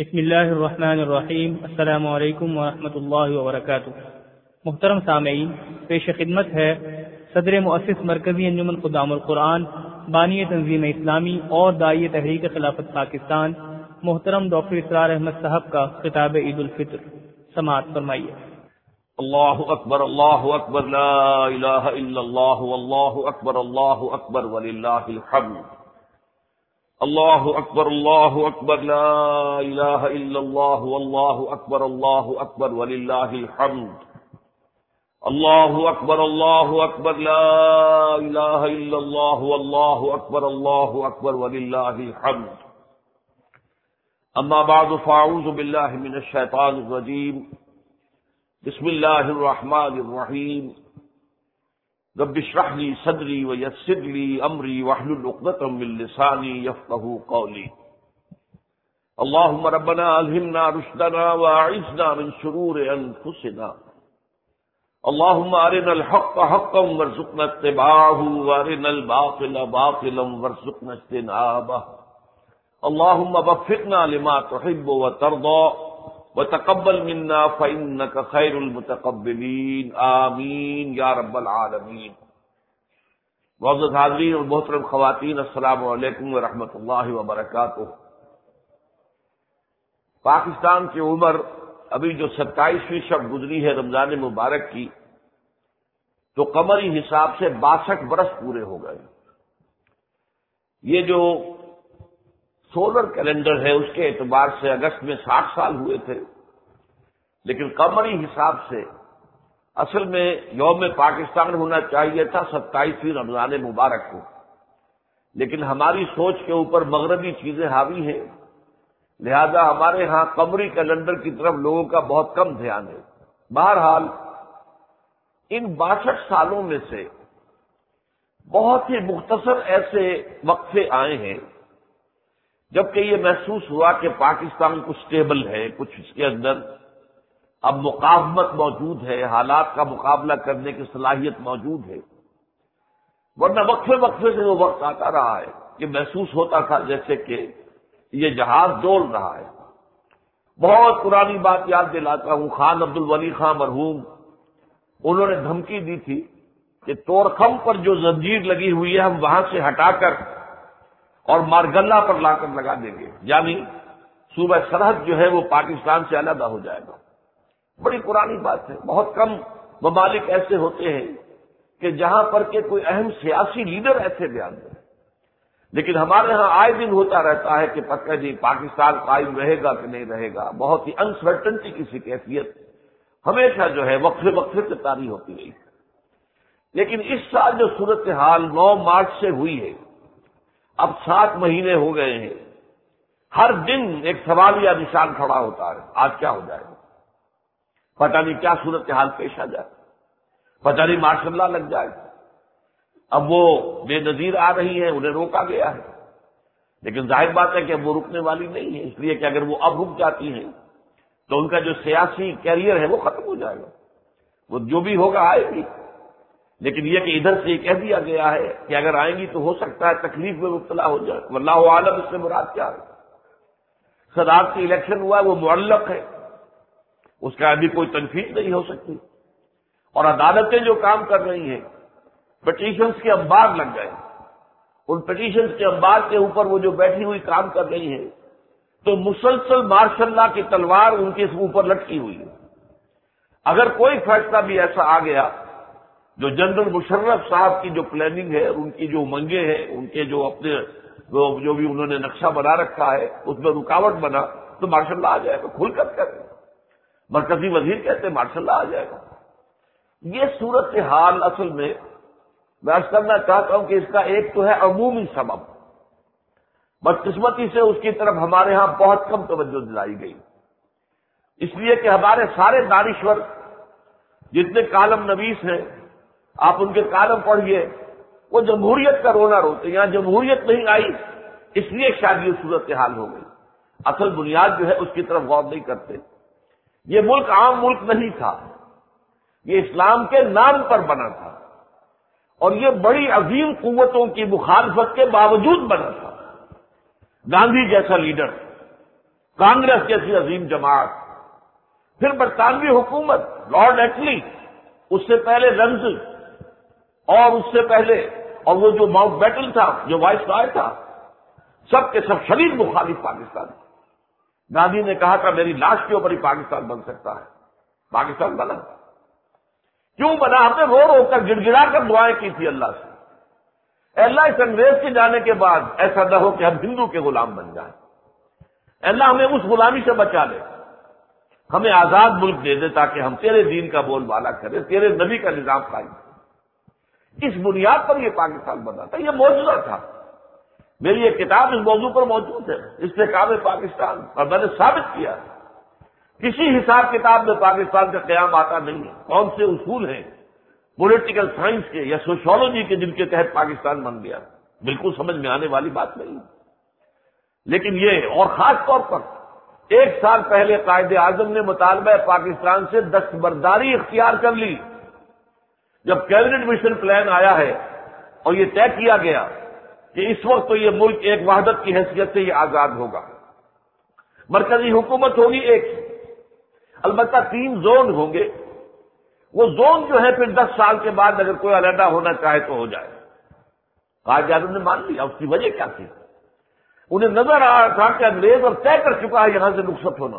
بسم اللہ الرحمن الرحیم۔ السلام علیکم ورحمۃ اللہ وبرکاتہ۔ محترم سامعین، پیش خدمت ہے صدر مؤسس مرکزی انجمن خدام القرآن، بانی تنظیم اسلامی اور داعی تحریک خلافت پاکستان محترم ڈاکٹر اسرار احمد صاحب کا خطاب عید الفطر، سماعت فرمائیے۔ اللہ اکبر لا الہ الا اللہ واللہ اکبر وللہ الحمد۔ اللہ اکبر لا الہ الا اللہ واللہ اکبر وللہ الحمد۔ اللہ اکبر لا الہ الا اللہ واللہ اکبر وللہ الحمد۔ اما بعد فاعوذ باللہ من الشیطان الرجیم، بسم اللہ الرحمن الرحیم۔ رب اشرح لی صدری ویسر لی امری واحلل عقدۃ من لسانی یفقہوا قولی۔ اللہم ربنا الہمنا رشدنا واعذنا من شرور انفسنا۔ اللہم ارنا الحق حقا وارزقنا اتباعہ وارنا الباطل باطلا وارزقنا اجتنابہ۔ اللہم وفقنا لما تحب وترضى وتقبل منا فإنك خير المتقبلين، آمین یا رب العالمین۔ معزز حاضرین اور محترم خواتین، السلام علیکم ورحمۃ اللہ وبرکاتہ۔ پاکستان کی عمر ابھی جو 27ویں شب گزری ہے رمضان مبارک کی، تو قمری حساب سے 62 برس پورے ہو گئے۔ یہ جو سولر کیلنڈر ہے اس کے اعتبار سے اگست میں 60 سال ہوئے تھے، لیکن قمری حساب سے اصل میں یوم پاکستان ہونا چاہیے تھا 27ویں رمضان مبارک کو، لیکن ہماری سوچ کے اوپر مغربی چیزیں حاوی ہیں، لہذا ہمارے ہاں قمری کیلنڈر کی طرف لوگوں کا بہت کم دھیان ہے۔ بہرحال ان 62 سالوں میں سے بہت ہی مختصر ایسے وقفے آئے ہیں جبکہ یہ محسوس ہوا کہ پاکستان کچھ سٹیبل ہے، کچھ اس کے اندر اب مقاومت موجود ہے، حالات کا مقابلہ کرنے کی صلاحیت موجود ہے، ورنہ وقفے وقفے سے وہ وقت آتا رہا ہے کہ محسوس ہوتا تھا جیسے کہ یہ جہاز ڈول رہا ہے۔ بہت پرانی بات یاد دلاتا ہوں، خان عبد الولی خان مرحوم، انہوں نے دھمکی دی تھی کہ تورخم پر جو زنجیر لگی ہوئی ہے ہم وہاں سے ہٹا کر اور مارگلہ پر لا کر لگا دیں گے، یعنی صوبہ سرحد جو ہے وہ پاکستان سے علیحدہ ہو جائے گا۔ بڑی پرانی بات ہے، بہت کم ممالک ایسے ہوتے ہیں کہ جہاں پر کہ کوئی اہم سیاسی لیڈر ایسے بیان دے، لیکن ہمارے ہاں آئے دن ہوتا رہتا ہے کہ پتہ نہیں پاکستان قائم رہے گا کہ نہیں رہے گا، بہت ہی انسرٹنٹی کی سی کیفیت ہمیشہ جو ہے وقفے وقفے سے طاری ہوتی رہی۔ لیکن اس سال جو صورتحال 9 مارچ سے ہوئی ہے، اب 7 مہینے ہو گئے ہیں، ہر دن ایک سوالیہ نشان کھڑا ہوتا ہے، آج کیا ہو جائے گا، پتہ نہیں کیا صورتحال پیش آ جائے، پتہ نہیں ماشاء اللہ لگ جائے۔ اب وہ بے نظیر آ رہی ہیں، انہیں روکا گیا ہے، لیکن ظاہر بات ہے کہ اب وہ رکنے والی نہیں ہے، اس لیے کہ اگر وہ اب رک جاتی ہیں تو ان کا جو سیاسی کیریئر ہے وہ ختم ہو جائے گا، وہ جو بھی ہوگا آئے گی۔ لیکن یہ کہ ادھر سے یہ کہہ دیا گیا ہے کہ اگر آئیں گی تو ہو سکتا ہے تکلیف میں مبتلا ہو جائے، واللہ عالم اس سے مراد کیا ہے۔ صدارتی الیکشن ہوا ہے، وہ معلق ہے، اس کا ابھی کوئی تنفیذ نہیں ہو سکتی، اور عدالتیں جو کام کر رہی ہیں، پٹیشنز کے انبار لگ گئے، ان پٹیشنز کے انبار کے اوپر وہ جو بیٹھی ہوئی کام کر رہی ہیں، تو مسلسل مارشاء اللہ کی تلوار ان کے اوپر لٹکی ہوئی ہے۔ اگر کوئی فیصلہ بھی ایسا آ گیا جو جنرل مشرف صاحب کی جو پلاننگ ہے، ان کی جو منگیں ہیں، ان کے جو اپنے جو بھی انہوں نے نقشہ بنا رکھا ہے اس میں رکاوٹ بنا، تو ماشاء اللہ آ جائے گا، کھل کر کریں۔ مرکزی وزیر کہتے ہیں ماشاء اللہ آ جائے گا۔ یہ صورتحال اصل میں عرض کرنا چاہتا ہوں کہ اس کا ایک تو ہے عمومی سبب، بدقسمتی سے اس کی طرف ہمارے ہاں بہت کم توجہ دلائی گئی، اس لیے کہ ہمارے سارے دانشور جتنے کالم نویس ہیں، آپ ان کے کالم پڑھیے، وہ جمہوریت کا رونا روتے ہیں، یہاں جمہوریت نہیں آئی اس لیے شاید یہ صورتحال ہو گئی، اصل بنیاد جو ہے اس کی طرف غور نہیں کرتے۔ یہ ملک عام ملک نہیں تھا، یہ اسلام کے نام پر بنا تھا، اور یہ بڑی عظیم قوتوں کی مخالفت کے باوجود بنا تھا۔ گاندھی جیسا لیڈر کانگریس جیسی عظیم جماعت، پھر برطانوی حکومت، لارڈ ایٹلی، اس سے پہلے رمز، اور اس سے پہلے اور وہ جو ماؤنٹ بیٹن تھا، جو وائس رائے تھا، سب کے سب شدید مخالف پاکستان۔ گاندھی نے کہا تھا میری لاش کے اوپر ہی پاکستان بن سکتا ہے، پاکستان بنا۔ کیوں بنا؟ ہم نے رو رو کر گڑ گڑا کر دعائیں کی تھی اللہ سے، اے اللہ اس انگریز کے جانے کے بعد ایسا نہ ہو کہ ہم ہندو کے غلام بن جائیں، اے اللہ ہمیں اس غلامی سے بچا لے، ہمیں آزاد ملک دے دے تاکہ ہم تیرے دین کا بول بالا کریں، تیرے نبی کا نظام قائم کریں۔ اس بنیاد پر یہ پاکستان بنا تھا، یہ معجزہ تھا۔ میری ایک کتاب اس موضوع پر موجود ہے، استحکام پاکستان، اور میں نے ثابت کیا کسی حساب کتاب میں پاکستان کا قیام آتا نہیں ہے۔ کون سے اصول ہیں پولیٹیکل سائنس کے یا سوشیولوجی کے جن کے تحت پاکستان بن گیا، بالکل سمجھ میں آنے والی بات نہیں۔ لیکن یہ، اور خاص طور پر 1 سال پہلے قائد اعظم نے مطالبہ پاکستان سے دستبرداری اختیار کر لی، جب کیبنٹ مشن پلان آیا ہے اور یہ طے کیا گیا کہ اس وقت تو یہ ملک ایک وحدت کی حیثیت سے یہ آزاد ہوگا، مرکزی حکومت ہوگی ایک، البتہ 3 زون ہوں گے، وہ زون جو ہے پھر 10 سال کے بعد اگر کوئی علیحدہ ہونا چاہے تو ہو جائے۔ قائد اعظم نے مان لیا۔ اس کی وجہ کیا تھی؟ انہیں نظر آ رہا تھا کہ انگریز اور طے کر چکا ہے یہاں سے رخصت ہونا۔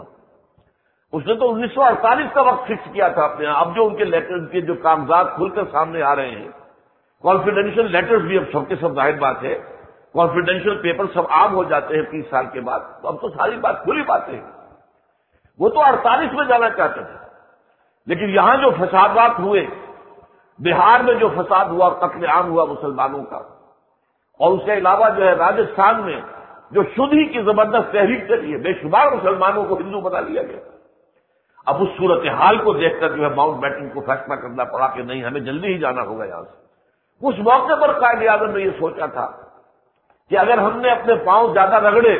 اس نے تو 1948 کا وقت فکس کیا تھا اپنے۔ اب جو ان کے لیٹر، ان کے جو کاغذات کھل کر سامنے آ رہے ہیں، کانفیڈینشیل لیٹرز بھی اب سب کے سب ظاہر بات ہے، کانفیڈینشیل پیپر سب عام ہو جاتے ہیں 30 سال کے بعد، تو اب تو ساری بات کھلی باتیں ہیں۔ وہ تو 48 میں جانا چاہتے تھے، لیکن یہاں جو فسادات ہوئے، بہار میں جو فساد ہوا اور قتل عام ہوا مسلمانوں کا، اور اس کے علاوہ جو ہے راجستھان میں جو شدھی کی زبردست تحریک چلی ہے، بے شمار مسلمانوں کو ہندو بنا لیا گیا۔ اب اس صورتحال کو دیکھ کر جو ہے ماؤنٹ بیٹن کو فیصلہ کرنا پڑا کہ نہیں، ہمیں جلدی ہی جانا ہوگا یہاں سے۔ اس موقع پر قائد اعظم نے یہ سوچا تھا کہ اگر ہم نے اپنے پاؤں زیادہ رگڑے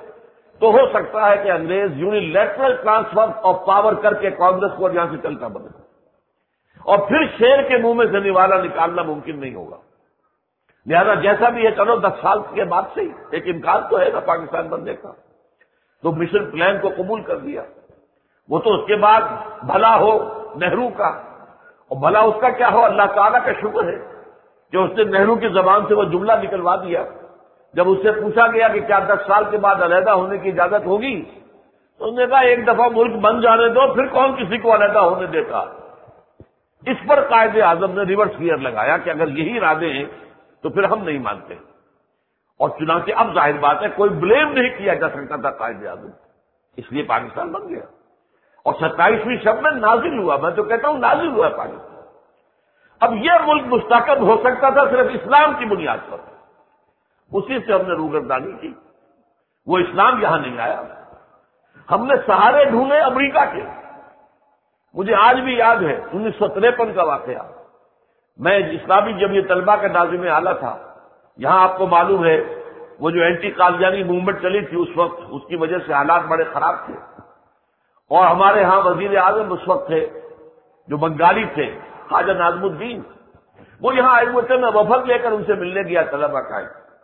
تو ہو سکتا ہے کہ انگریز یونیلیٹرل ٹرانسفر آف پاور کر کے کانگریس کو یہاں سے چلتا بنے، اور پھر شیر کے منہ میں سے نوالا نکالنا ممکن نہیں ہوگا۔ لہذا جیسا بھی ہے، چلو 10 سال کے بعد سے ہی ایک امکان تو ہے نا پاکستان بننے کا، تو مشن پلان کو قبول کر دیا۔ وہ تو اس کے بعد بھلا ہو نہرو کا، اور بھلا اس کا کیا ہو، اللہ تعالیٰ کا شکر ہے کہ اس نے نہرو کی زبان سے وہ جملہ نکلوا دیا۔ جب اس سے پوچھا گیا کہ کیا 10 سال کے بعد علیحدہ ہونے کی اجازت ہوگی، تو انہوں نے کہا ایک دفعہ ملک بن جانے دو، پھر کون کسی کو علیحدہ ہونے دیتا۔ اس پر قائد اعظم نے ریورس گیئر لگایا کہ اگر یہی ارادے ہیں تو پھر ہم نہیں مانتے، اور چنانچہ اب ظاہر بات ہے کوئی بلیم نہیں کیا جا سکتا تھا قائد اعظم، اس لیے پاکستان بن گیا، اور 27ویں شب میں نازل ہوا۔ میں تو کہتا ہوں نازل ہوا پاکستان۔ اب یہ ملک مستحکم ہو سکتا تھا صرف اسلام کی بنیاد پر، اسی سے ہم نے روگردانی کی، وہ اسلام یہاں نہیں آیا۔ ہم نے سہارے ڈھونڈے امریکہ کے۔ مجھے آج بھی یاد ہے 1953 کا واقعہ، میں اسلامی جمعیت طلبہ کا ناظم اعلیٰ تھا۔ یہاں آپ کو معلوم ہے وہ جو اینٹی قادیانی موومنٹ چلی تھی اس وقت، اس کی وجہ سے حالات بڑے خراب تھے، اور ہمارے ہاں وزیر اعظم اس وقت تھے جو بنگالی تھے، خواجہ ناظم الدین، وہ یہاں آئے ہوئے تھے۔ میں وفد لے کر ان سے ملنے گیا طلبہ کا،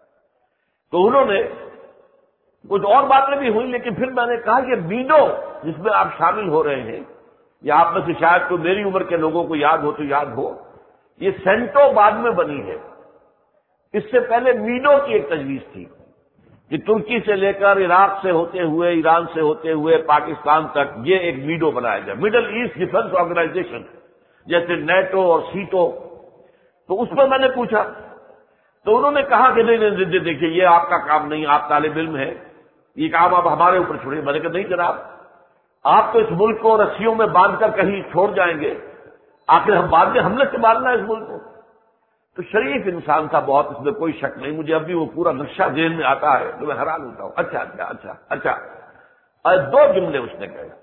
تو انہوں نے کچھ اور باتیں بھی ہوئی، لیکن پھر میں نے کہا کہ میڈو جس میں آپ شامل ہو رہے ہیں، یا آپ میں سے شاید تو میری عمر کے لوگوں کو یاد ہو تو یاد ہو، یہ سینٹو بعد میں بنی ہے، اس سے پہلے میڈو کی ایک تجویز تھی کہ ترکی سے لے کر عراق سے ہوتے ہوئے، ایران سے ہوتے ہوئے پاکستان تک یہ ایک میڈو بنایا جائے، مڈل ایسٹ ڈیفنس آرگنائزیشن، جیسے نیٹو اور سیٹو۔ تو اس پر میں نے پوچھا تو انہوں نے کہا کہ نہیں دیکھیے یہ آپ کا کام نہیں، آپ طالب علم ہیں، یہ کام آپ ہمارے اوپر چھوڑیے۔ میں نے کہا نہیں جناب، آپ تو اس ملک کو رسیوں میں باندھ کر کہیں چھوڑ جائیں گے، آخر ہم بعد میں حملے سے مارنا ہے اس ملک کو۔ تو شریف انسان تھا بہت، اس میں کوئی شک نہیں، مجھے اب بھی وہ پورا نقشہ ذہن میں آتا ہے تو میں حیران ہوتا ہوں۔ اچھا اور 2 جملے اس نے کہے،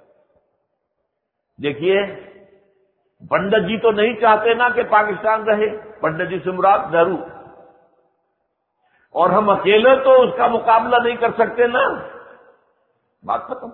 دیکھیے پنڈت جی تو نہیں چاہتے نا کہ پاکستان رہے، پنڈت جی سے مراد نہرو، اور ہم اکیلے تو اس کا مقابلہ نہیں کر سکتے نا، بات ختم۔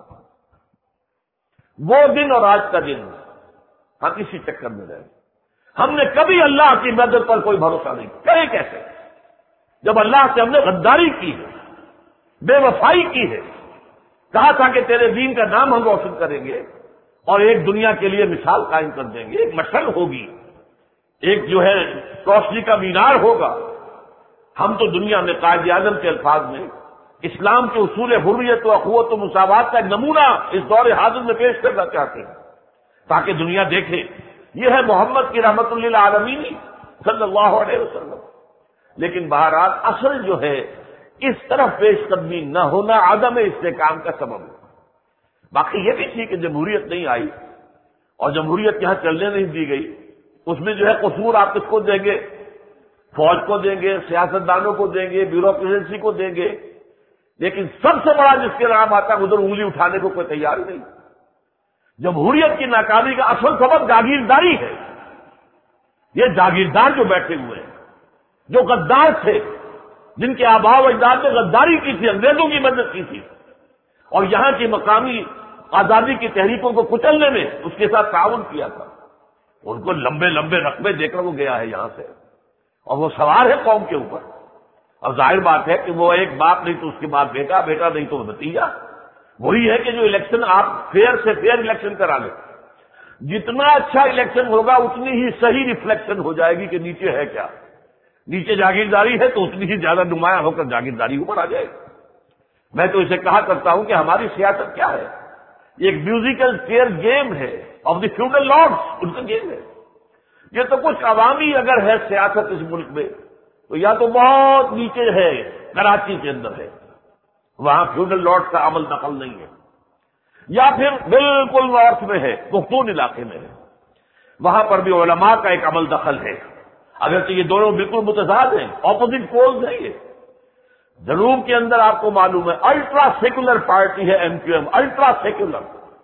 وہ دن اور آج کا دن ہم اسی چکر میں رہے۔ ہم نے کبھی اللہ کی مدد پر کوئی بھروسہ نہیں کیا، کیسے جب اللہ سے ہم نے غداری کی ہے، بے وفائی کی ہے، کہا تھا کہ تیرے دین کا نام ہم روشن کریں گے اور ایک دنیا کے لیے مثال قائم کر دیں گے، ایک مشعل ہوگی، ایک جو ہے روشنی کا مینار ہوگا۔ ہم تو دنیا میں قائد اعظم کے الفاظ میں اسلام کے اصول حریت و اخوت و مساوات کا ایک نمونہ اس دور حاضر میں پیش کرنا چاہتے ہیں تاکہ دنیا دیکھے یہ ہے محمد کی رحمت للعالمین صلی اللہ علیہ وسلم۔ لیکن بہرحال اصل جو ہے اس طرف پیش قدمی نہ ہونا عدم استحکام کا سبب ہے۔ باقی یہ بھی تھی کہ جمہوریت نہیں آئی اور جمہوریت یہاں چلنے نہیں دی گئی، اس میں جو ہے قصور آپ کس کو دیں گے؟ فوج کو دیں گے، سیاستدانوں کو دیں گے، بیوروکریسی کو دیں گے، لیکن سب سے بڑا جس کے نام آتا ہے ادھر انگلی اٹھانے کو کوئی تیار نہیں۔ جمہوریت کی ناکامی کا اصل سبب جاگیرداری ہے۔ یہ جاگیردار جو بیٹھے ہوئے ہیں، جو غدار تھے، جن کے آباء و اجداد نے غداری کی تھی، انگریزوں کی مدد کی تھی اور یہاں کی مقامی آزادی کی تحریکوں کو کچلنے میں اس کے ساتھ تعاون کیا تھا، ان کو لمبے لمبے رقبے دے کر وہ گیا ہے یہاں سے، اور وہ سوار ہے قوم کے اوپر۔ اب ظاہر بات ہے کہ وہ ایک باپ نہیں تو اس کے بعد بیٹا، بیٹا نہیں تو بھتیجا۔ وہی ہے کہ جو الیکشن آپ فیئر سے فیئر الیکشن کرا لیں، جتنا اچھا الیکشن ہوگا اتنی ہی صحیح ریفلیکشن ہو جائے گی کہ نیچے ہے کیا۔ نیچے جاگیرداری ہے تو اتنی ہی زیادہ نمایاں ہو کر جاگیرداری اوپر آ جائے گی۔ میں تو اسے کہا کرتا ہوں کہ ہماری سیاست کیا ہے؟ یہ ایک میوزیکل چیئر گیم ہے آف دی فیوڈل لارڈس، ان کا گیم ہے۔ یہ تو کچھ عوامی اگر ہے سیاست اس ملک میں تو یا تو بہت نیچے ہے، کراچی کے اندر ہے، وہاں فیوڈل لارڈس کا عمل دخل نہیں ہے، یا پھر بالکل نارتھ میں ہے، پختون علاقے میں ہے، وہاں پر بھی علماء کا ایک عمل دخل ہے، اگرچہ یہ دونوں بالکل متضاد ہیں، اپوزٹ پولز ہیں یہ۔ جنوب کے اندر آپ کو معلوم ہے الٹرا سیکولر پارٹی ہے M Q M, ultra secular,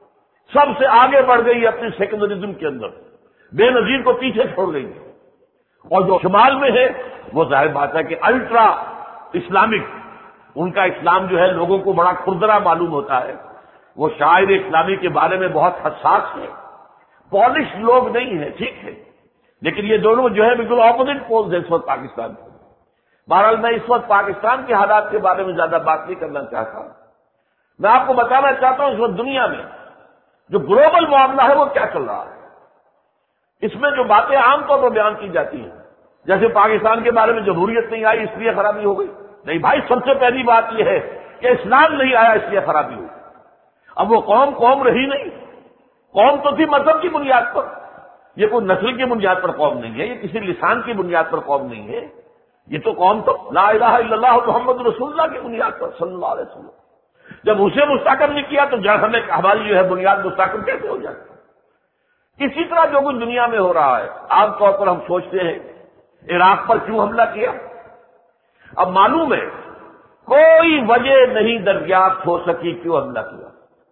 سب سے آگے بڑھ گئی ہے اپنی سیکولرزم کے اندر، بے نظیر کو پیچھے چھوڑ گئی ہے۔ اور جو شمال میں ہے وہ ظاہر بات ہے کہ الٹرا اسلامک، ان کا اسلام جو ہے لوگوں کو بڑا کھردرا معلوم ہوتا ہے، وہ شاعر اسلامی کے بارے میں بہت حساس ہے، پالش لوگ نہیں ہیں، ٹھیک ہے، لیکن یہ دونوں جو ہے بالکل اپوزٹ پولز ہیں اس وقت پاکستان میں۔ بہرحال میں اس وقت پاکستان کے حالات کے بارے میں زیادہ بات نہیں کرنا چاہتا، میں آپ کو بتانا چاہتا ہوں اس وقت دنیا میں جو گلوبل معاملہ ہے وہ کیا چل رہا ہے۔ اس میں جو باتیں عام طور پر بیان کی جاتی ہیں، جیسے پاکستان کے بارے میں جمہوریت نہیں آئی اس لیے خرابی ہو گئی، نہیں بھائی، سب سے پہلی بات یہ ہے کہ اسلام نہیں آیا اس لیے خرابی ہوئی۔ اب وہ قوم رہی نہیں، قوم تو تھی مذہب کی بنیاد پر، یہ کوئی نسل کی بنیاد پر قوم نہیں ہے، یہ کسی لسان کی بنیاد پر قوم نہیں ہے، یہ تو قوم تو لا الہ الا اللہ محمد رسول اللہ کی بنیاد پر صلی اللہ علیہ وسلم۔ جب اسے مستحکم نہیں کیا تو ہمیں ہماری جو ہے بنیاد مستحکم کیسے ہو جائے؟ اسی طرح جو کچھ دنیا میں ہو رہا ہے، عام طور پر ہم سوچتے ہیں عراق پر کیوں حملہ کیا؟ اب معلوم ہے کوئی وجہ نہیں دریافت ہو سکی کیوں حملہ کیا۔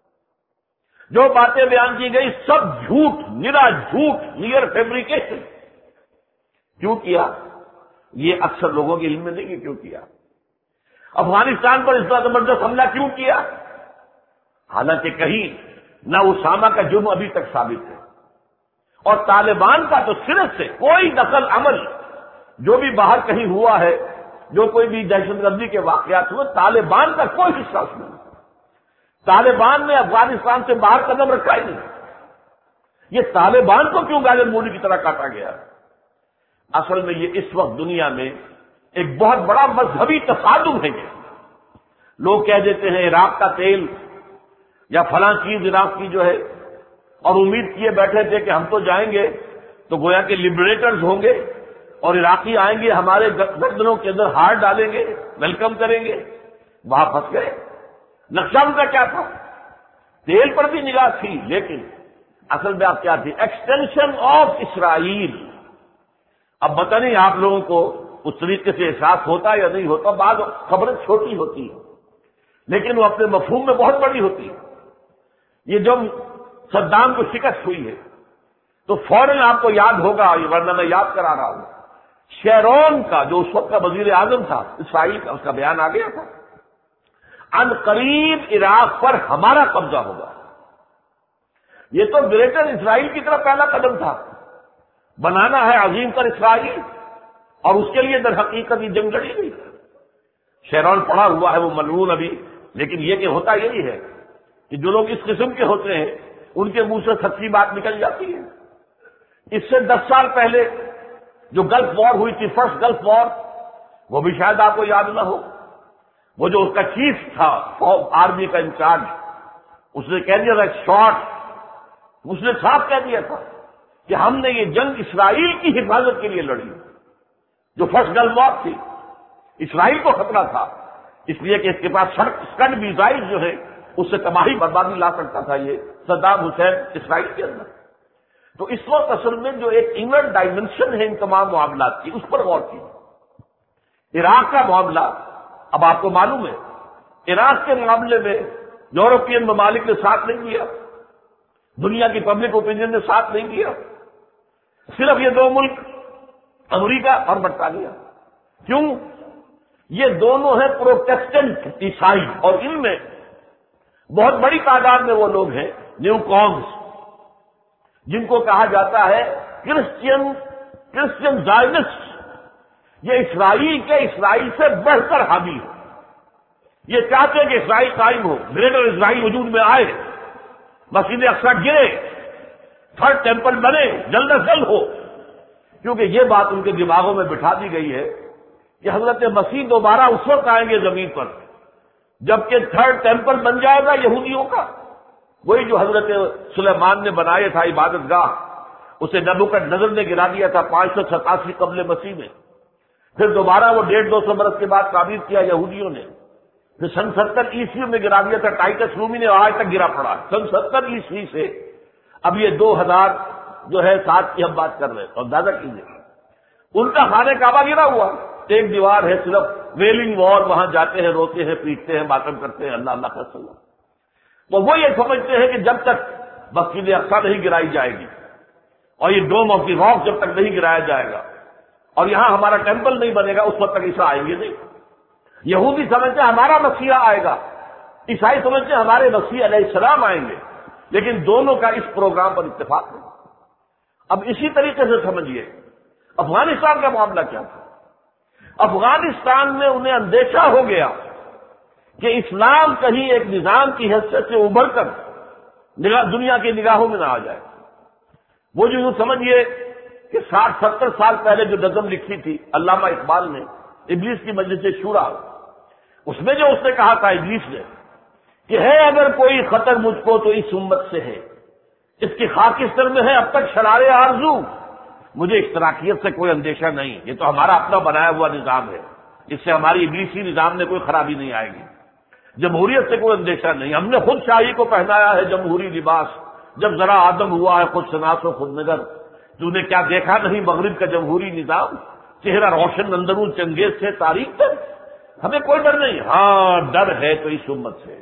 جو باتیں بیان کی گئی سب جھوٹ، نرا جھوٹ، نیئر فیبریکیشن۔ کیوں کیا؟ یہ اکثر لوگوں کے علم میں نہیں کہ کیوں کیا۔ افغانستان پر اس طرح زبردست حملہ کیوں کیا؟ حالانکہ کہیں نہ اسامہ کا جرم ابھی تک ثابت ہے، اور طالبان کا تو صرف سے کوئی دخل عمل جو بھی باہر کہیں ہوا ہے، جو کوئی بھی دہشت گردی کے واقعات ہوئے، طالبان کا کوئی حصہ اس میں نہیں۔ طالبان نے افغانستان سے باہر قدم رکھا ہی نہیں۔ یہ طالبان کو کیوں گاجر مولی کی طرح کاٹا گیا؟ اصل میں یہ اس وقت دنیا میں ایک بہت بڑا مذہبی تصادم ہے۔ یہ لوگ کہہ دیتے ہیں عراق کا تیل یا فلاں چیز عراق کی جو ہے، اور امید کیے بیٹھے تھے کہ ہم تو جائیں گے تو گویا کہ لبریٹرز ہوں گے اور عراقی آئیں گے ہمارے گردنوں کے اندر ہار ڈالیں گے، ویلکم کریں گے، وہاں پھنس گئے۔ نقشہ ان کا کیا تھا؟ تیل پر بھی نگاہ تھی، لیکن اصل میں آپ کیا تھی؟ Extension of Israel. اب پتہ نہیں آپ لوگوں کو اس طریقے سے احساس ہوتا یا نہیں ہوتا، بعض خبریں چھوٹی ہوتی ہیں لیکن وہ اپنے مفہوم میں بہت بڑی ہوتی ہے۔ یہ جب صدام کو شکست ہوئی ہے تو فوراً آپ کو یاد ہوگا، ورنہ میں یاد کرا رہا ہوں، شیرون کا جو اس وقت کا وزیر اعظم تھا اسرائیل کا، اس کا بیان آ گیا تھا ان قریب عراق پر ہمارا قبضہ ہوگا۔ یہ تو گریٹر اسرائیل کی طرف پہلا قدم تھا، بنانا ہے عظیم تر اسرائیل، اور اس کے لیے در حقیقت یہ جنگ لڑی گئی۔ شیرون پڑا ہوا ہے وہ ملعون ابھی، لیکن یہ کہ ہوتا یہی ہے کہ جو لوگ اس قسم کے ہوتے ہیں ان کے منہ سے سچی بات نکل جاتی ہے۔ اس سے 10 سال پہلے جو گلف وار ہوئی تھی، فرسٹ گلف وار، وہ بھی شاید آپ کو یاد نہ ہو۔ وہ جو اس کا چیف تھا آرمی کا انچارج، اس نے کہہ دیا تھا شارٹ، اس نے صاف کہہ دیا تھا کہ ہم نے یہ جنگ اسرائیل کی حفاظت کے لیے لڑی، جو فرسٹ گلف وار تھی۔ اسرائیل کو خطرہ تھا، اس لیے کہ اس کے پاس اسکڈ میزائل جو ہے اس سے تباہی بربادی لا سکتا تھا یہ صدام حسین اسرائیل کے اندر۔ تو اس وقت اصل میں جو ایک انر ڈائمنشن ہے ان تمام معاملات کی، اس پر غور کیجیے۔ عراق کا معاملہ، اب آپ کو معلوم ہے عراق کے معاملے میں یورپین ممالک نے ساتھ نہیں دیا، دنیا کی پبلک اوپینین نے ساتھ نہیں دیا، صرف یہ 2 ملک امریکہ اور برطانیہ۔ کیوں؟ یہ دونوں ہیں پروٹیسٹنٹ عیسائی، اور ان میں بہت بڑی تعداد میں وہ لوگ ہیں نیو کامز، جن کو کہا جاتا ہے کرسچین زائنسٹ۔ یہ اسرائیل سے بڑھ کر حامی ہے، یہ چاہتے ہیں کہ اسرائیل قائم ہو، گریٹر اسرائیل وجود میں آئے، مسجد اقصی گرے، تھرڈ ٹیمپل بنے، جلد از جلد ہو، کیونکہ یہ بات ان کے دماغوں میں بٹھا دی گئی ہے کہ حضرت مسیح دوبارہ اس وقت آئیں گے زمین پر جبکہ تھرڈ ٹیمپل بن جائے گا یہودیوں کا، وہی جو حضرت سلیمان نے بنایا تھا عبادت گاہ، اسے نبوکدنضر نے گرا دیا تھا 587 قبل مسیح میں، پھر دوبارہ وہ 150-200 برس کے بعد تعمیر کیا یہودیوں نے، پھر سن 70 عیسوی میں گرا دیا تھا ٹائٹس رومی نے، آج تک گرا پڑا سن 70 عیسوی سے اب یہ 2000 جو ہے 7 کی ہم بات کر رہے ہیں، اور اندازہ کیجیے ان کا خانہ کعبہ گرا ہوا، ایک دیوار ہے صرف، ویلنگ وار، وہاں جاتے ہیں، روتے ہیں، پیٹتے ہیں، ماتم کرتے ہیں، اللہ اللہ کا سلام۔ تو وہ یہ سمجھتے ہیں کہ جب تک مسجد اقصی نہیں گرائی جائے گی اور یہ ڈوم آف دی راک جب تک نہیں گرایا جائے گا اور یہاں ہمارا ٹیمپل نہیں بنے گا، اس وقت تک عیسیٰ آئیں گے نہیں۔ یہودی سمجھتے ہیں ہمارا مسیح آئے گا، عیسائی سمجھتے ہیں ہمارے مسیح علیہ السلام آئیں گے، لیکن دونوں کا اس پروگرام پر اتفاق ہے۔ اب اسی طریقے سے سمجھیے افغانستان کا معاملہ کیا تھا۔ افغانستان میں انہیں اندیشہ ہو گیا کہ اسلام کہیں ایک نظام کی حیثیت سے ابھر کر دنیا کی نگاہوں میں نہ آ جائے۔ وہ جو یوں سمجھیے کہ 60-70 سال پہلے جو نظم لکھی تھی علامہ اقبال نے، ابلیس کی مجلس شورا، اس میں جو اس نے کہا تھا ابلیس نے کہ ہے اگر کوئی خطر مجھ کو تو اس امت سے ہے، اس کی خاکستر میں ہے اب تک شرار آرزو، مجھے اشتراکیت سے کوئی اندیشہ نہیں، یہ تو ہمارا اپنا بنایا ہوا نظام ہے، اس سے ہماری ابلیسی نظام میں کوئی خرابی نہیں آئے گی، جمہوریت سے کوئی اندیشہ نہیں، ہم نے خود شاہی کو پہنایا ہے جمہوری لباس، جب ذرا آدم ہوا ہے خود شناس و خود نگر، تو نے کیا دیکھا نہیں مغرب کا جمہوری نظام، چہرہ روشن اندرون چنگیز سے تاریخ تک، ہمیں کوئی ڈر نہیں۔ ہاں ڈر ہے تو اس امت سے،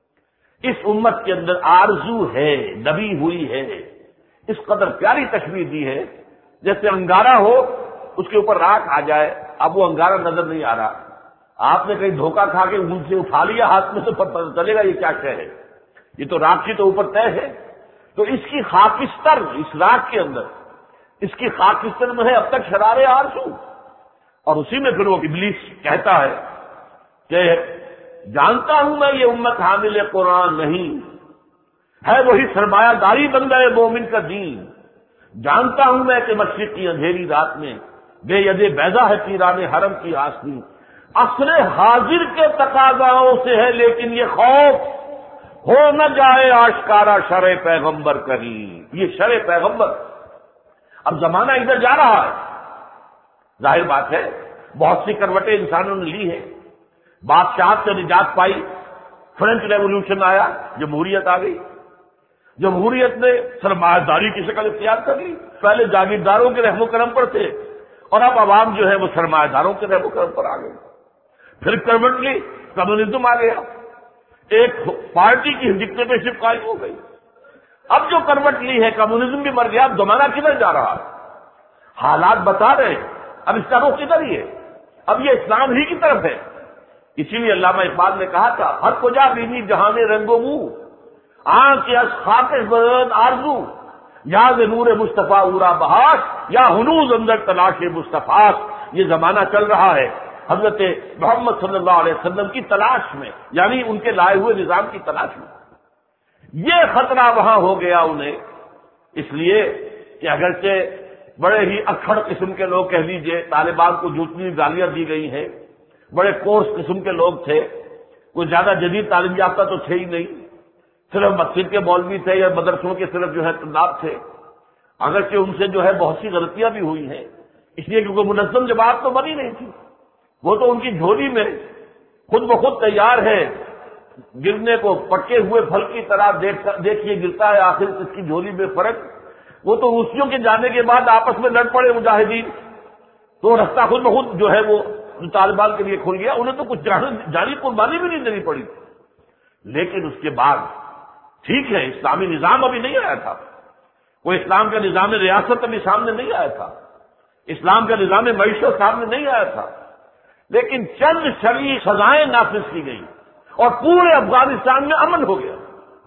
اس امت کے اندر آرزو ہے، دبی ہوئی ہے، اس قدر پیاری تشبیہ دی ہے جیسے انگارہ ہو اس کے اوپر راکھ آ جائے، اب وہ انگارہ نظر نہیں آ رہا، آپ نے کہیں دھوکہ کھا کے ان سے اٹھا لیا ہاتھ میں تو پتہ چلے گا یہ کیا شے ہے، یہ تو راکھ کی تو اوپر طے ہے۔ تو اس کی خاکستر، اس راکھ کے اندر اس کی خاکستر میں ہے اب تک شرار آرزو، اور اسی میں پھر وہ ابلیس کہتا ہے کہ جانتا ہوں میں یہ امت حامل قرآن نہیں ہے، وہی سرمایہ داری بندہ مومن کا دین، جانتا ہوں میں کہ مشرق کی اندھیری رات میں بے ید بیضا ہے پیران حرم کی آسنی، عصر حاضر کے تقاضاؤں سے ہے لیکن یہ خوف ہو نہ جائے آشکارا شرع پیغمبر کریم، یہ شرع پیغمبر۔ اب زمانہ ادھر جا رہا ہے، ظاہر بات ہے بہت سی کروٹیں انسانوں نے لی ہے، بادشاہت سے نجات پائی، فرینچ ریولوشن آیا، جمہوریت آ گئی، جمہوریت نے سرمایہ داری کی شکل اختیار کر لی، پہلے جاگیرداروں کے رحم و کرم پر تھے اور اب عوام جو ہے وہ سرمایہ داروں کے رحم و کرم پر آ گئے، پھر کروٹ لی، کمیونزم آ گیا، ایک پارٹی کی ڈکٹیٹرشپ قائم ہو گئی، اب جو کروٹ لی ہے کمیونزم بھی مر گیا، اب زمانہ کدھر جا رہا ہے، حالات بتا رہے ہیں، اب اس کا رخ کدھر ہی ہے، اب یہ اسلام ہی کی طرف ہے۔ اسی لیے علامہ اقبال نے کہا تھا ہر کجا بینی جہاں رنگ و منہ، آنکھ یا خاکش بدن آرزو، یاد نور مصطفیٰ اورا بہاش، یا ہنوز اندر تلاش مصطفیٰ، یہ زمانہ چل رہا ہے حضرت محمد صلی اللہ علیہ وسلم کی تلاش میں، یعنی ان کے لائے ہوئے نظام کی تلاش میں۔ یہ خطرہ وہاں ہو گیا انہیں، اس لیے کہ اگرچہ بڑے ہی اکھڑ قسم کے لوگ کہہ لیجئے، طالبان کو جتنی گالیاں دی گئی ہیں، بڑے کورس قسم کے لوگ تھے، کوئی زیادہ جدید تعلیم یافتہ تو تھے ہی نہیں، صرف مسجد کے مولوی تھے یا مدرسوں کے صرف جو ہے طلاب تھے، اگرچہ ان سے جو ہے بہت سی غلطیاں بھی ہوئی ہیں، اس لیے کیونکہ منظم جماعت تو بنی نہیں تھی، وہ تو ان کی جھولی میں خود بخود تیار ہے گرنے کو، پکے ہوئے پھل کی طرح دیکھیے گرتا ہے، آخر اس کی جھولی میں فرق، وہ تو روسیوں کے جانے کے بعد آپس میں لڑ پڑے مجاہدین، تو رستہ خود بخود جو ہے وہ طالبان کے لیے کھل گیا، انہیں تو کچھ جانی قربانی بھی نہیں دینی پڑی، لیکن اس کے بعد ٹھیک ہے اسلامی نظام ابھی نہیں آیا تھا، کوئی اسلام کا نظام ریاست ابھی سامنے نہیں آیا تھا، اسلام کا نظام معیشت سامنے نہیں آیا تھا، لیکن چند شرعی سزائیں نافذ کی گئی اور پورے افغانستان میں امن ہو گیا،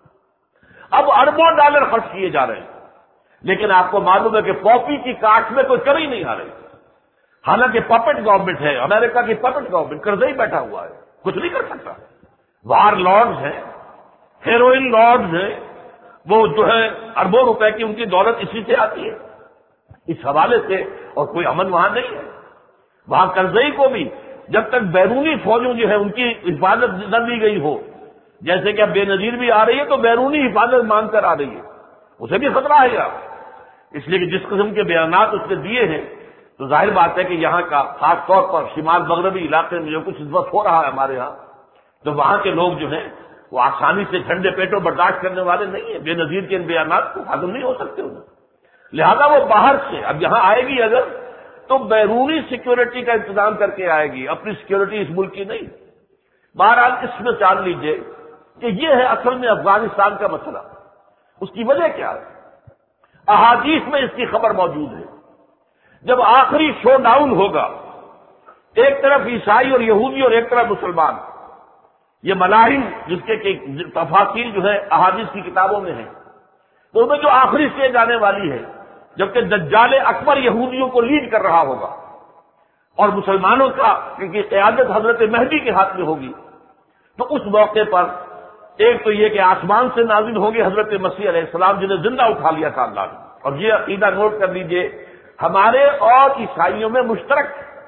اب اربوں ڈالر خرچ کیے جا رہے ہیں، لیکن آپ کو معلوم ہے کہ پاپی کی کاٹ میں کوئی کمی نہیں آ رہی، حالانکہ پپٹ گورنمنٹ ہے، امریکہ کی پپٹ گورنمنٹ قرضے ہی بیٹھا ہوا ہے، کچھ نہیں کر سکتا، وار لارڈز ہیں، ہیروئن لارڈز ہیں، وہ جو ہے اربوں روپے کی ان کی دولت اسی سے آتی ہے، اس حوالے سے اور کوئی امن وہاں نہیں ہے، وہاں قرضئی کو بھی جب تک بیرونی فوجوں جو ہے ان کی حفاظت نہ دی گئی ہو، جیسے کہ اب بے نظیر بھی آ رہی ہے تو بیرونی حفاظت مانگ کر آ رہی ہے، اسے بھی خطرہ ہے یار، اس لیے کہ جس قسم کے بیانات اس نے دیے ہیں تو ظاہر بات ہے کہ یہاں کا خاص طور پر شمال مغربی علاقے میں جو کچھ اس وقت ہو رہا ہے ہمارے ہاں، تو وہاں کے لوگ جو ہیں وہ آسانی سے ٹھنڈے پیٹوں برداشت کرنے والے نہیں ہیں، بے نظیر کے ان بیانات کو ہضم نہیں ہو سکتے انہیں، لہذا وہ باہر سے اب یہاں آئے گی اگر تو بیرونی سیکیورٹی کا انتظام کر کے آئے گی، اپنی سیکیورٹی اس ملک کی نہیں۔ بہرحال اس میں جان لیجیے کہ یہ ہے اصل میں افغانستان کا مسئلہ، اس کی وجہ کیا ہے؟ احادیث میں اس کی خبر موجود ہے، جب آخری شو ڈاؤن ہوگا، ایک طرف عیسائی اور یہودی اور ایک طرف مسلمان، یہ ملاحم جس کے تفاصیل جو ہے احادیث کی کتابوں میں ہیں، تو ان میں جو آخری سٹیج آنے والی ہے جبکہ دجال اکبر یہودیوں کو لیڈ کر رہا ہوگا اور مسلمانوں کا کیونکہ قیادت حضرت مہدی کے ہاتھ میں ہوگی، تو اس موقع پر ایک تو یہ کہ آسمان سے نازل ہوگی حضرت مسیح علیہ السلام جنہیں زندہ اٹھا لیا تھا اللہ نے، اور یہ عقیدہ نوٹ کر لیجئے ہمارے اور عیسائیوں میں مشترک،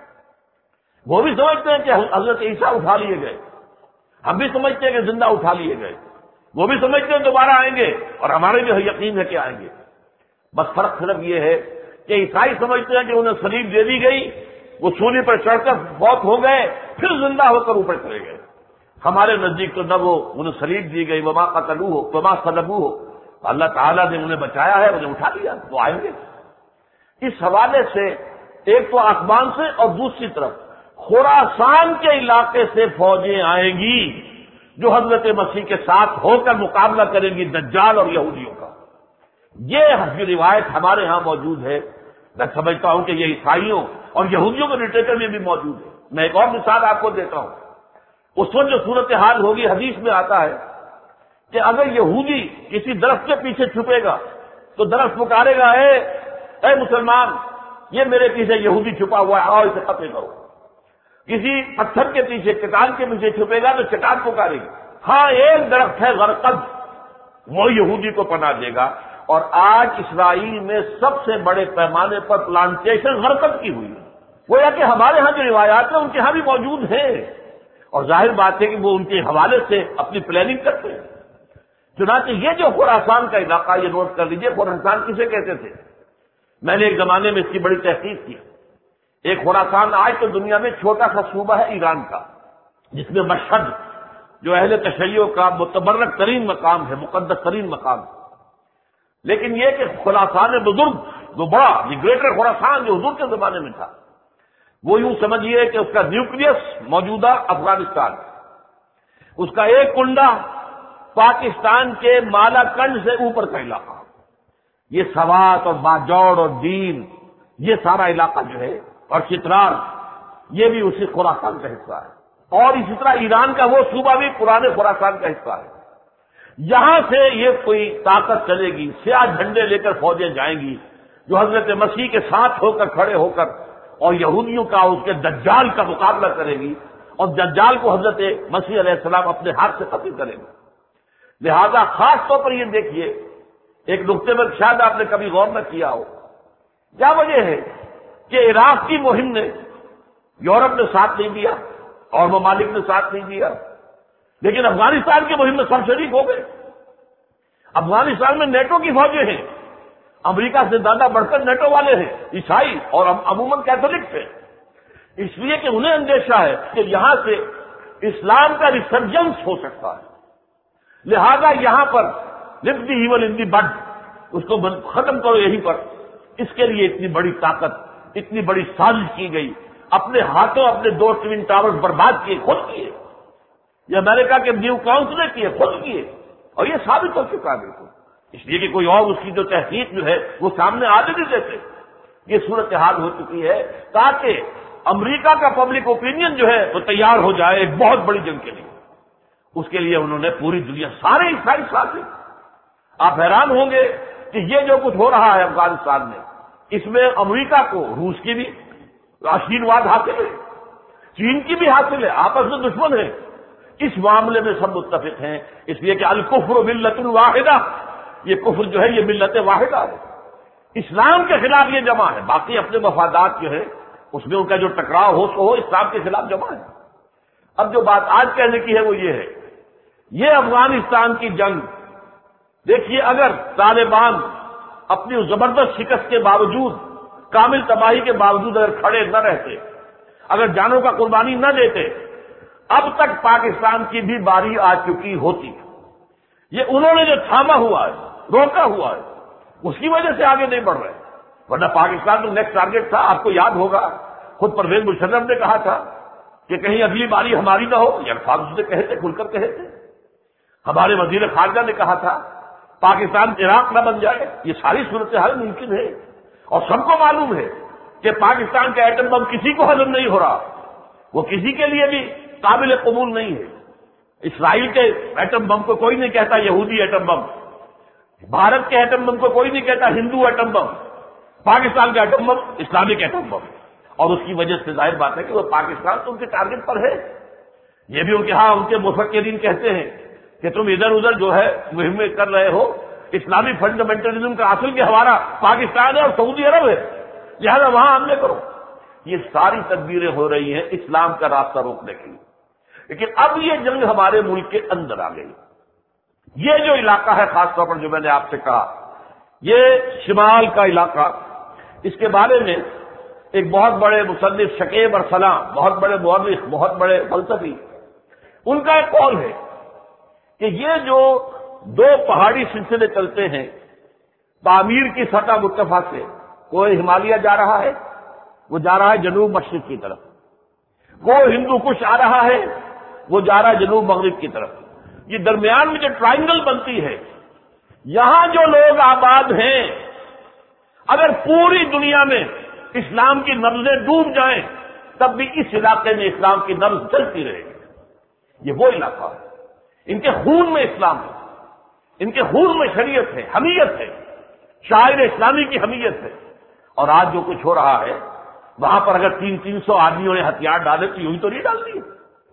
وہ بھی سمجھتے ہیں کہ حضرت عیسیٰ اٹھا لیے گئے، ہم بھی سمجھتے ہیں کہ زندہ اٹھا لیے گئے، وہ بھی سمجھتے ہیں دوبارہ آئیں گے اور ہمارے بھی یقین ہے کہ آئیں گے، بس فرق صرف یہ ہے کہ عیسائی سمجھتے ہیں کہ انہیں صلیب دے دی گئی، وہ سولی پر چڑھ کر فوت ہو گئے پھر زندہ ہو کر اوپر چلے گئے، ہمارے نزدیک تو نہ وہ انہیں صلیب دی گئی وما قتلوہ وما صلبوہ، اللہ تعالیٰ نے انہیں بچایا ہے، انہیں اٹھا لیا تو آئیں گے۔ اس حوالے سے ایک تو آسمان سے اور دوسری طرف خراسان کے علاقے سے فوجیں آئیں گی جو حضرت مسیح کے ساتھ ہو کر مقابلہ کریں گی دجال اور یہودیوں کا، یہ روایت ہمارے ہاں موجود ہے، میں سمجھتا ہوں کہ یہ عیسائیوں اور یہودیوں کے لٹریچر میں بھی موجود ہے۔ میں ایک اور مثال آپ کو دیتا ہوں، اس وقت جو صورتحال ہوگی حدیث میں آتا ہے کہ اگر یہودی کسی درخت کے پیچھے چھپے گا تو درخت پکارے گا اے مسلمان، یہ میرے پیچھے یہودی چھپا ہوا ہے، آؤ اسے قتل کرو۔ کسی پتھر کے پیچھے چٹان کے پیچھے چھپے گا تو چٹان پکارے گی، ہاں ایک درخت ہے غرقد، وہ یہودی کو پناہ دے گا، اور آج اسرائیل میں سب سے بڑے پیمانے پر پلانٹیشن غرقد کی ہوئی ہے، گویا کہ ہمارے ہاں جو روایات ہیں ان کے ہاں بھی موجود ہیں، اور ظاہر بات ہے کہ وہ ان کے حوالے سے اپنی پلاننگ کرتے ہیں۔ چنانچہ یہ جو خراسان کا علاقہ، یہ نوٹ کر لیجئے خراسان کسے کہتے تھے، میں نے ایک زمانے میں اس کی بڑی تحقیق کی۔ ایک خراسان آج تو دنیا میں چھوٹا سا صوبہ ہے ایران کا، جس میں مشہد جو اہل تشیع کا متبرک ترین مقام ہے، مقدس ترین مقام ہے، لیکن یہ کہ خراسان بزرگ جو بڑا گریٹر خراسان جو حضور کے زمانے میں تھا، وہ یوں سمجھیے کہ اس کا نیوکلیس موجودہ افغانستان، اس کا ایک کنڈا پاکستان کے مالا کنڈ سے اوپر کا علاقہ، یہ سوات اور باجوڑ اور دین، یہ سارا علاقہ جو ہے، اور چترال، یہ بھی اسی خراسان کا حصہ ہے، اور اسی طرح ایران کا وہ صوبہ بھی پرانے خراسان کا حصہ ہے۔ یہاں سے یہ کوئی طاقت چلے گی، سیاہ جھنڈے لے کر فوجیں جائیں گی جو حضرت مسیح کے ساتھ ہو کر کھڑے ہو کر اور یہودیوں کا اس کے دجال کا مقابلہ کرے گی، اور دجال کو حضرت مسیح علیہ السلام اپنے ہاتھ سے قتل کریں گے۔ لہذا خاص طور پر یہ دیکھیے ایک نقطے پر شاید آپ نے کبھی غور نہ کیا ہو، کیا وجہ ہے کہ عراق کی مہم نے یورپ نے ساتھ نہیں دیا اور ممالک نے ساتھ نہیں دیا، لیکن افغانستان کی مہم میں سب شریک ہو گئے۔ افغانستان میں نیٹو کی فوجیں ہیں، امریکہ سے زیادہ بڑھ کر نیٹو والے ہیں، عیسائی اور عموماً کیتھولکس ہیں، اس لیے کہ انہیں اندیشہ ہے کہ یہاں سے اسلام کا ریسرجنس ہو سکتا ہے، لہذا یہاں پر نپ دی ایول ان دی بڈ، اس کو ختم کرو یہیں پر۔ اس کے لیے اتنی بڑی طاقت، اتنی بڑی سازش کی گئی، اپنے ہاتھوں اپنے 2 ٹوین ٹاورز برباد کیے، خود کیے، یہ امریکہ کے نیو کاؤنسل نے کیے، خود کیے، اور یہ ثابت ہو چکا ہے بالکل، اس لیے کہ کوئی اور اس کی جو تحقیق جو ہے وہ سامنے آنے نہیں دیتے۔ یہ صورتحال ہو چکی ہے تاکہ امریکہ کا پبلک اوپینین جو ہے وہ تیار ہو جائے ایک بہت بڑی جنگ کے لیے۔ اس کے لیے انہوں نے پوری دنیا، سارے عیسائی ساتھ ہیں۔ آپ حیران ہوں گے کہ یہ جو کچھ ہو رہا ہے افغانستان میں، اس میں امریکہ کو روس کی بھی آشیرواد حاصل ہے، چین کی بھی حاصل ہے، آپس میں دشمن ہیں، اس معاملے میں سب متفق ہیں، اس لیے کہ الکفر ملت واحدہ، یہ کفر جو ہے یہ ملت واحدہ ہے، اسلام کے خلاف یہ جمع ہے، باقی اپنے مفادات جو ہے اس میں ان کا جو ٹکراؤ ہو تو ہو، اسلام کے خلاف جمع ہے۔ اب جو بات آج کہنے کی ہے وہ یہ ہے، یہ افغانستان کی جنگ دیکھیے، اگر طالبان اپنی اس زبردست شکست کے باوجود، کامل تباہی کے باوجود اگر کھڑے نہ رہتے، اگر جانوں کا قربانی نہ دیتے، اب تک پاکستان کی بھی باری آ چکی ہوتی۔ یہ انہوں نے جو تھاما ہوا ہے، روکا ہوا ہے، اس کی وجہ سے آگے نہیں بڑھ رہے، ورنہ پاکستان تو نیکسٹ ٹارگیٹ تھا۔ آپ کو یاد ہوگا خود پرویز مشرف نے کہا تھا کہ کہیں اگلی باری ہماری نہ ہو، یہ الفاظ اس نے کہے تھے، کھل کر کہے تھے۔ ہمارے وزیر خارجہ نے کہا تھا پاکستان عراق نہ بن جائے، یہ ساری صورتحال ممکن ہے، اور سب کو معلوم ہے کہ پاکستان کا ایٹم بم کسی کو ہضم نہیں ہو رہا، وہ کسی کے لیے بھی قابل قبول نہیں ہے۔ اسرائیل کے ایٹم بم کو کوئی نہیں کہتا یہودی ایٹم بم، بھارت کے ایٹم بم کو کوئی نہیں کہتا ہندو ایٹم بم، پاکستان کا atom bomb Islamic atom bomb, اور اس کی وجہ سے ظاہر بات ہے کہ وہ پاکستان تو ان کے ٹارگٹ پر ہے۔ یہ بھی ان کے ہاں ان کے مفکرین کہتے ہیں کہ تم ادھر ادھر جو ہے مہمیں کر رہے ہو، اسلامی فنڈامنٹلزم کا اصل گہوارہ پاکستان ہے اور سعودی عرب ہے، لہذا وہاں حملے کرو۔ یہ ساری تدبیریں ہو رہی ہیں اسلام کا راستہ روکنے کے لیے، لیکن اب یہ جنگ ہمارے ملک کے اندر آ گئی۔ یہ جو علاقہ ہے خاص طور پر جو میں نے آپ سے کہا، یہ شمال کا علاقہ، اس کے بارے میں ایک بہت بڑے مصنف شکیب ارسلان، بہت بڑے مورخ، بہت بڑے فلسفی، ان کا ایک قول ہے کہ یہ جو 2 پہاڑی سلسلے چلتے ہیں تعمیر کی سطح مرتفع سے، کوئی ہمالیہ جا رہا ہے، وہ جا رہا ہے جنوب مشرق کی طرف، کوئی ہندو کش آ رہا ہے، وہ جا رہا ہے جنوب مغرب کی طرف، یہ درمیان میں جو ٹرائنگل بنتی ہے، یہاں جو لوگ آباد ہیں، اگر پوری دنیا میں اسلام کی نبضیں ڈوب جائیں تب بھی اس علاقے میں اسلام کی نبض چلتی رہے گی۔ یہ وہ علاقہ ہے، ان کے خون میں اسلام ہے، ان کے خون میں شریعت ہے، حمیت ہے، شاعر اسلامی کی حمیت ہے، اور آج جو کچھ ہو رہا ہے وہاں پر اگر 300 آدمیوں نے ہتھیار ڈالے تو یوں ہی تو نہیں ڈال دیے،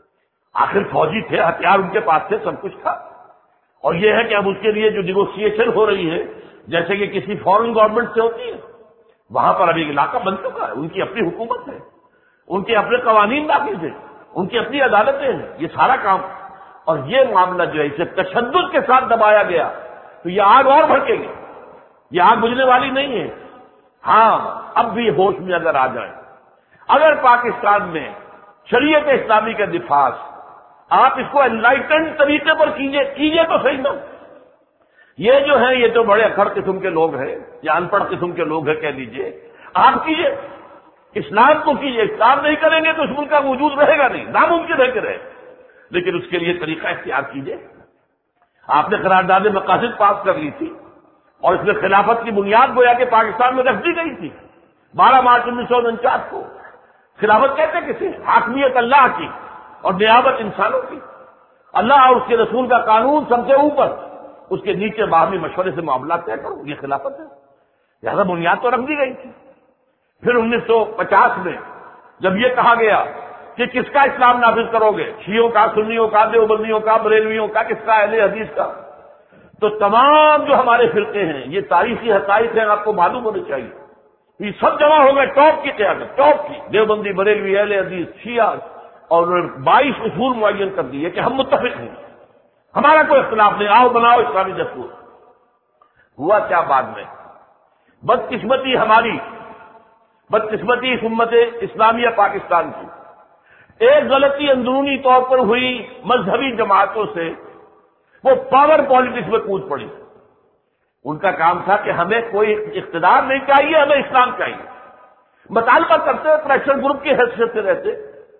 آخر فوجی تھے، ہتھیار ان کے پاس تھے، سب کچھ تھا۔ اور یہ ہے کہ اب اس کے لیے جو نیگوشیشن ہو رہی ہے جیسے کہ کسی فورن گورنمنٹ سے ہوتی ہے، وہاں پر ابھی علاقہ بن چکا ہے، ان کی اپنی حکومت ہے، ان کے اپنے قوانین نافذ ہیں، ان کی اپنی عدالتیں ہیں، یہ سارا کام، اور یہ معاملہ جو ہے اسے تشدد کے ساتھ دبایا گیا تو یہ آگ اور بھڑکے گی، یہ آگ بجھنے والی نہیں ہے۔ ہاں اب بھی ہوش میں اگر آ جائیں، اگر پاکستان میں شریعت اسلامی کا دفاع آپ اس کو انلائٹنڈ طریقے پر کیجئے تو صحیح نہ، یہ جو ہیں یہ تو بڑے اکھڑ قسم کے لوگ ہیں یا ان پڑھ قسم کے لوگ ہیں کہہ دیجئے، آپ کیجئے، اسلام کو کیجئے، اسلام نہیں کریں گے تو اس ملک کا وجود رہے گا نہیں، ناممکن ہے کہ رہے، لیکن اس کے لیے طریقہ اختیار کیجئے۔ آپ نے قرارداد مقاصد پاس کر لی تھی اور اس میں خلافت کی بنیاد گویا کہ پاکستان میں رکھ دی گئی تھی 12 مارچ 1949 کو۔ خلافت کہتے کسے؟ حاکمیت اللہ کی اور نیابت انسانوں کی، اللہ اور اس کے رسول کا قانون سب سے اوپر، اس کے نیچے باہمی مشورے سے معاملات طے کرو، یہ خلافت ہے۔ لہذا بنیاد تو رکھ دی گئی تھی۔ پھر 1950 میں جب یہ کہا گیا کہ کس کا اسلام نافذ کرو گے، شیعوں کا، سنیوں کا، دیوبندیوں کا، بریلویوں کا، کس کا، اہل حدیث کا، تو تمام جو ہمارے فرقے ہیں یہ تاریخی حقائق ہیں، آپ کو معلوم ہونے چاہیے، یہ سب جمع ہو گئے ٹاپ کی قیادت، ٹاپ کی دیوبندی، بریلوی، اہل حدیث، شیعہ، اور 22 اصول معین کر دیے کہ ہم متفق ہیں، ہمارا کوئی اختلاف نہیں، آؤ بناؤ اسلامی دستور۔ ہوا کیا بعد میں؟ بدقسمتی ہماری، بدقسمتی اس امت اسلامیہ پاکستان کی، ایک غلطی اندرونی طور پر ہوئی مذہبی جماعتوں سے، وہ پاور پالیٹکس میں کود پڑی۔ ان کا کام تھا کہ ہمیں کوئی اقتدار نہیں چاہیے، ہمیں اسلام چاہیے۔ مطالبہ کرتے ہوئے پریشر گروپ کی حیثیت سے رہتے،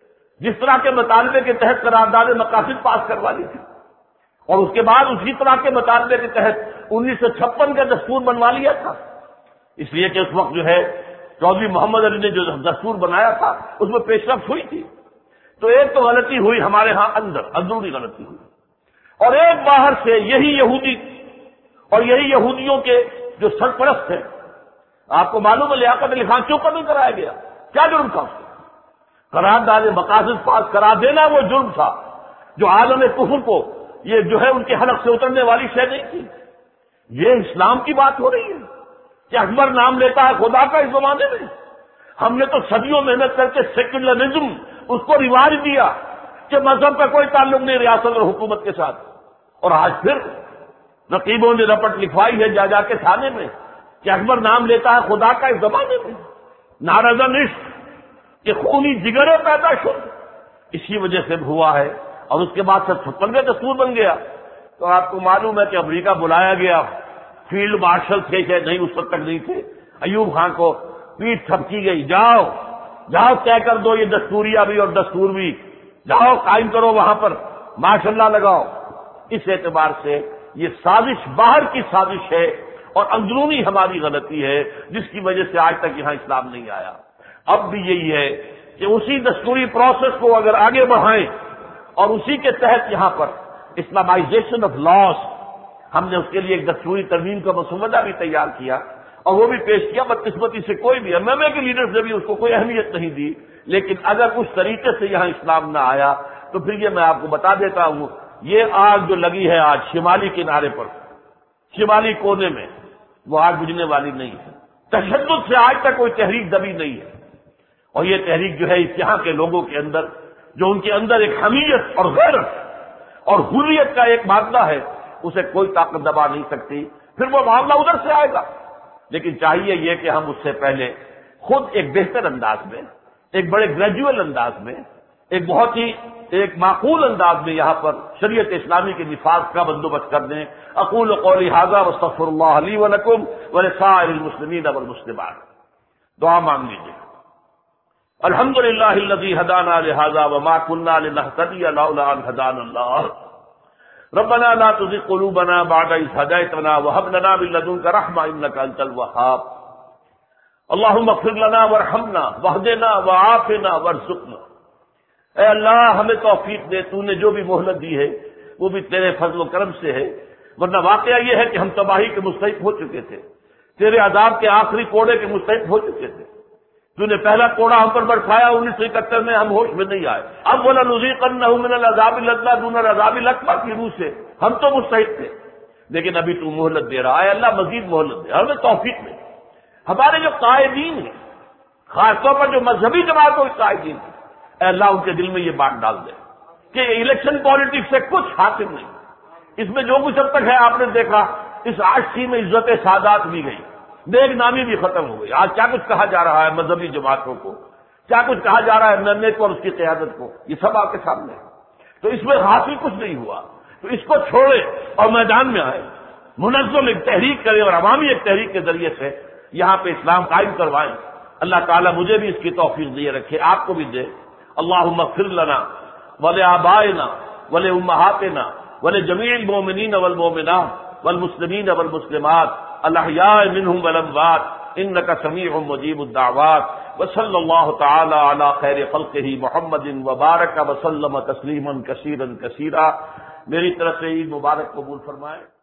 جس طرح کے مطالبے کے تحت قرارداد مقاصد پاس کروا لی تھی، اور اس کے بعد اسی طرح کے مطالبے کے تحت 1956 کا دستور بنوا لیا تھا، اس لیے کہ اس وقت جو ہے چودھری محمد علی نے جو دستور بنایا تھا اس میں پیش رفت ہوئی تھی۔ تو ایک تو غلطی ہوئی ہمارے ہاں اندر، اندرونی غلطی ہوئی، اور ایک باہر سے یہی یہودی اور یہی یہودیوں کے جو سرپرست ہیں، آپ کو معلوم ہے لیاقت علی خان کیوں قتل کرایا گیا؟ کیا جرم تھا اس کا؟ قرارداد مقاصد پاس کرا دینا وہ جرم تھا، جو عالم کفر کو یہ جو ہے ان کے حلق سے اترنے والی شے نہیں تھی۔ یہ اسلام کی بات ہو رہی ہے کہ اکبر نام لیتا ہے خدا کا اس زمانے میں؟ ہم نے تو صدیوں محنت کر کے سیکولرزم اس کو رواج دیا کہ مذہب کا کوئی تعلق نہیں ریاست اور حکومت کے ساتھ، اور آج پھر رقیبوں نے رپٹ لکھوائی ہے جا جا کے تھانے میں کہ اکبر نام لیتا ہے خدا کا اس زمانے میں۔ نارضن عشق کہ خونی جگرے پیدا شد، اسی وجہ سے ہوا ہے، اور اس کے بعد 56 کا دستور بن گیا۔ تو آپ کو معلوم ہے کہ امریکہ بلایا گیا، فیلڈ مارشل تھے کہ نہیں، اس وقت تک نہیں تھے، ایوب خان کو پیٹھ تھپکی گئی، جاؤ جاؤ طے کر دو یہ دستوریہ بھی اور دستور بھی، جاؤ قائم کرو وہاں پر ماشاء اللہ لگاؤ۔ اس اعتبار سے یہ سازش باہر کی سازش ہے اور اندرونی ہماری غلطی ہے، جس کی وجہ سے آج تک یہاں اسلام نہیں آیا۔ اب بھی یہی ہے کہ اسی دستوری پروسیس کو اگر آگے بڑھائیں اور اسی کے تحت یہاں پر اسلامائزیشن آف لاس، ہم نے اس کے لیے ایک دستوری ترمیم کا مسودہ بھی تیار کیا اور وہ بھی پیش کیا۔ بدقسمتی سے کوئی بھی ایم ایم اے کے لیڈرز نے بھی اس کو کوئی اہمیت نہیں دی، لیکن اگر اس طریقے سے یہاں اسلام نہ آیا تو پھر یہ میں آپ کو بتا دیتا ہوں، یہ آگ جو لگی ہے آج شمالی کنارے پر، شمالی کونے میں، وہ آگ بجھنے والی نہیں ہے۔ تشدد سے آج تک کوئی تحریک دبی نہیں ہے، اور یہ تحریک جو ہے اس یہاں کے لوگوں کے اندر، جو ان کے اندر ایک حمیت اور غیرت اور حریت کا ایک معاملہ ہے، اسے کوئی طاقت دبا نہیں سکتی۔ پھر وہ معاملہ ادھر سے آئے گا، لیکن چاہیے یہ کہ ہم اس سے پہلے خود ایک بہتر انداز میں، ایک بڑے گریجویل انداز میں، ایک بہت ہی ایک معقول انداز میں یہاں پر شریعت اسلامی کے نفاذ کا بندوبست کر دیں۔ اقول قولی ھذا واستغفر اللہ لی ولکم ولسائر المسلمین والمسلمات۔ دعا مانگ لیجیے۔ الحمد للہ الذی ھدانا لھذا وما كنا لنہتدی لولا ان ھدانا اللہ ربنا لا تزغ قلوبنا بعد إذ هديتنا وهب لنا من لدنك رحمة إنك أنت الوهاب اللهم اغفر لنا وارحمنا واهدنا وعافنا وارزقنا۔ اے اللہ ہمیں توفیق دے، تو نے جو بھی مہلت دی ہے وہ بھی تیرے فضل و کرم سے ہے، ورنہ واقعہ یہ ہے کہ ہم تباہی کے مستحق ہو چکے تھے، تیرے عذاب کے آخری کوڑے کے مستحق ہو چکے تھے۔ تو نے پہلا کوڑا ہم پر برسایا 1971 میں، ہم ہوش میں نہیں آئے۔ اب وَلَنُذِيقَنَّهُم مِّنَ الْعَذَابِ الْأَدْنَىٰ دُونَ الْعَذَابِ الْأَكْبَرِ کی روح سے ہم تو مستحق تھے، لیکن ابھی تو مہلت دے رہا ہے۔ اللہ مزید مہلت دے، ہمیں توفیق دے۔ ہمارے جو قائدین ہیں، خاص طور پر جو مذہبی جماعتوں کے قائدین ہیں، اے اللہ ان کے دل میں یہ بات ڈال دے کہ الیکشن پالیٹکس سے کچھ حاصل نہیں، اس میں جو کچھ اب تک ہے آپ نے دیکھا، اس آشتی میں عزت سادات بھی گئی، نیک نامی بھی ختم ہو گئی۔ آج کیا کچھ کہا جا رہا ہے مذہبی جماعتوں کو، کیا کچھ کہا جا رہا ہے ایم کو اور اس کی قیادت کو، یہ سب آپ کے سامنے ہے۔ تو اس میں حاصل کچھ نہیں ہوا، تو اس کو چھوڑے اور میدان میں آئے، منظم ایک تحریک کرے اور عوامی ایک تحریک کے ذریعے سے یہاں پہ اسلام قائم کروائیں۔ اللہ تعالیٰ مجھے بھی اس کی توفیق دیے رکھے، آپ کو بھی دے۔ اللہم اغفر لنا ولآبائنا ولأمہاتنا ولجمیع المؤمنین والمؤمنات والمسلمین والمسلمات الاحیاء منہم والاموات انک سمیع مجیب الدعوات وصلی اللہ تعالی علی خیر خلقہ محمد وبارک وسلم تسلیما کثیرا کثیرا۔ میری طرف سے عید مبارک قبول فرمائیں۔